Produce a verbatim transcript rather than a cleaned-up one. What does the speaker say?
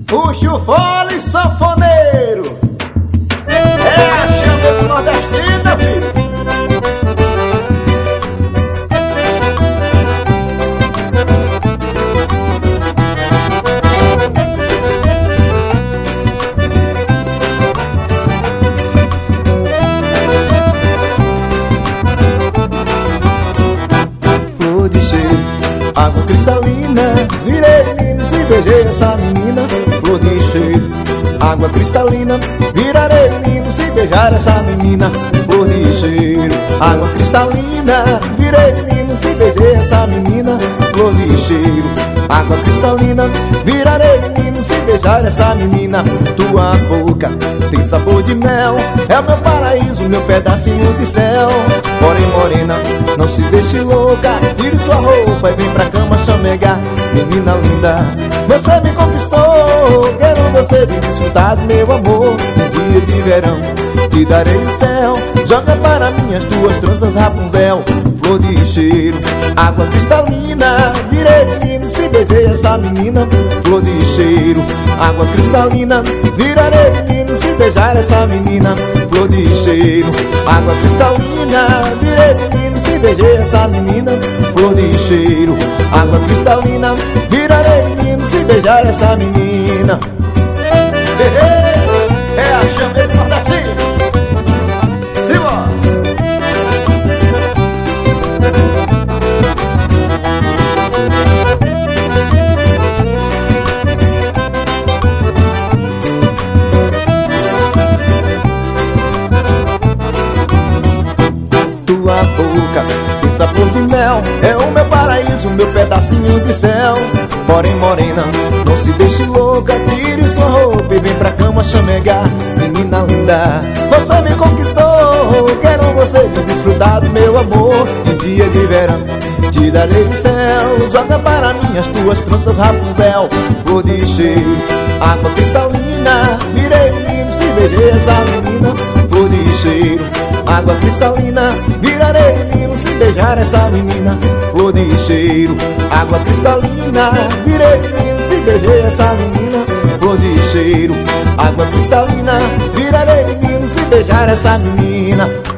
Puxa o fole, sanfoneiro. É a chama do nordestina, filho. Flor de cheiro, água cristalina, virei menino se beijei essa menina. Flor de cheiro, água cristalina, virarei menino se beijar essa menina. Flor de cheiro, água cristalina, virei menino se beijei essa menina. Flor de cheiro, água cristalina, virarei menino se beijar essa menina. Tua boca tem sabor de mel, é o meu paraíso, meu pedacinho de céu. Porém morena, não se deixe louca, tire sua roupa e vem pra cama chamegar. Menina linda, você me conquistou, quero você vir desfrutar do meu amor. Um dia de verão, te darei o céu, joga para mim as tuas tranças Rapunzel. Flor de cheiro, água cristalina, virei menino se beijei essa menina. Flor de cheiro, água cristalina, virarei menino se beijar essa menina. Flor de cheiro, água cristalina, virei menino se beijei essa menina. Flor de cheiro, água cristalina, virarei menino se beijar essa menina. É a chama do nordestina. Simbora. Tua boca tem sabor de mel, é o meu paraíso, meu pedacinho de céu. Porém morena, não se deixe louca, tire sua roupa e vem pra cama chamegar. Menina linda, você me conquistou, quero você vir desfrutar do meu amor. Em dia de verão, te darei o céu, joga para mim as tuas tranças Rapunzel. Flor de cheiro, água cristalina, virei menino se beijei essa menina. Flor de cheiro, água cristalina, virarei menino se beijar essa menina. Flor de cheiro, água cristalina, virei menino se beijei essa menina. Flor de cheiro, água cristalina, virarei menino se beijar essa menina.